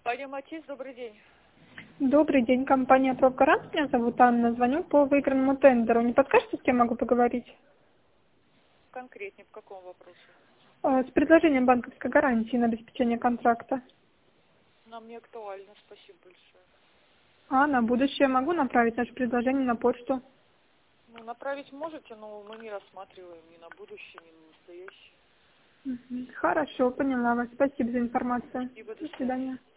Компания «Матис», добрый день. Добрый день, компания «Профгарант». Меня зовут Анна. Звоню по выигранному тендеру. Не подскажете, с кем могу поговорить? Конкретнее по какому вопросу? С предложением банковской гарантии на обеспечение контракта. Нам не актуально, спасибо большое. А на будущее могу направить наше предложение на почту? Ну, направить можете, но мы не рассматриваем ни на будущее, ни на настоящее. Хорошо, поняла вас. Спасибо за информацию. Спасибо, до До свидания. свидания.